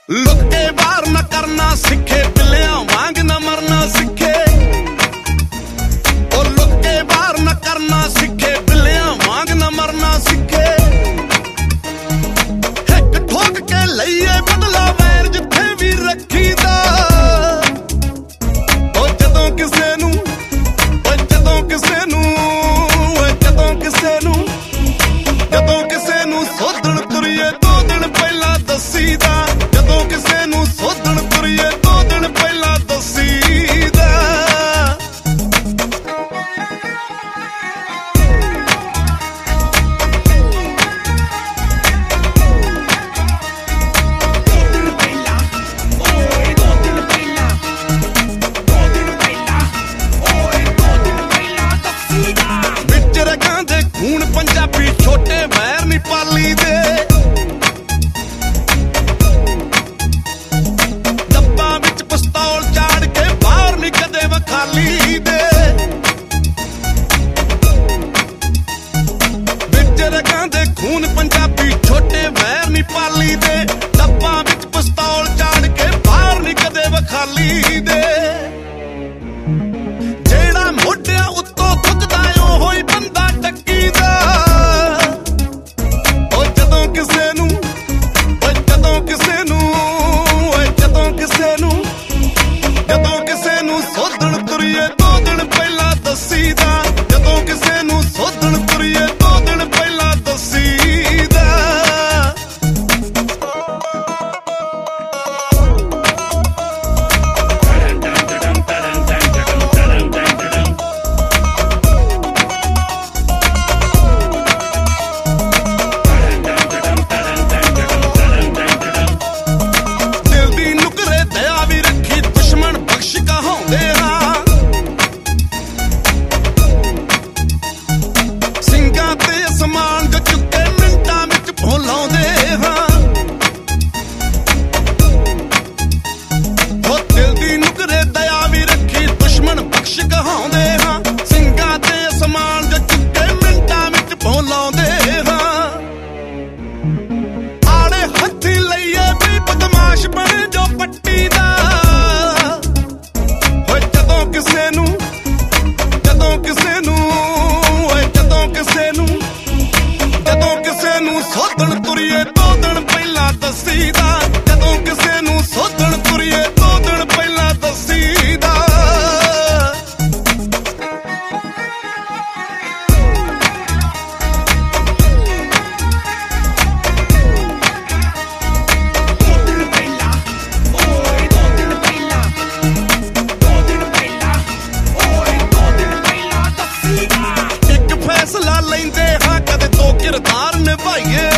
Look के बार न करना सीखे, पिल्लियां वांग न मरना सीखे। ओ लुक के बार न करना सीखे, पिल्लियां वांग न मरना सीखे। हिक ठोक के लईए बदला वैर जिथे भी रखी दा। ओ जदों किसे नू, ओ जदों किसे नू, ओ जदों किसे नू, जदों किसे नू सोधण तुरीए 2 दिन पहला दसीदा। जदों किसे नू सोधण तुरीए 2 दिन पहला दसीदा। विच रगां दे खून पंजाबी छोटे वैर नी पाली दे। डब्बा विच पिस्तौल चाड़ के बाहर नी कदे वखाली दे। विच रगां दे खून पंजाबी छोटे वैर नी पाली दे। डब्बा विच पिस्तौल चाड़ के बाहर नी कदे वखाली दे। जेड़ा मोढियां उत्तों थुकदा ओहो ही बंदा टक्कीदा। ओ जदों किसे नू, ओ जदों किसे नू, ओ जदों किसे नू, जदों किसे नू सोधण तुरीए 2 दिन पहला दसीदा। जदों किसे नू सोधण तुरीए 2 दिन पहला दसीदा। दिल दी नुकरे दया भी रखी, दुश्मन बख्श कहाउंदे हां। ਸਿੰਘਾਂ ते असमान जो चुके मिंटां विच भुलाउंदे हां। हो दिल दी नुकरे दया भी रखी, दुश्मन बख्श कहाउंदे हां। ਸਿੰਘਾਂ ते असमान जो चुके मिंटां विच भुलाउंदे हां। आड़े हत्थी लईए भी बदमाश बने जो पट्टी दा। होए जदों किसे नू, जदों किसे नू, होए जदों किसे नू, जदों किसे नू सोधण तुरीए 2 दिन पहला दसीदा। जदों किसे नू सोधण तुरीए 2 दिन पहला दसीदा। एक फैसला लेंदे हां, कदे 2 किरदार निभाइए।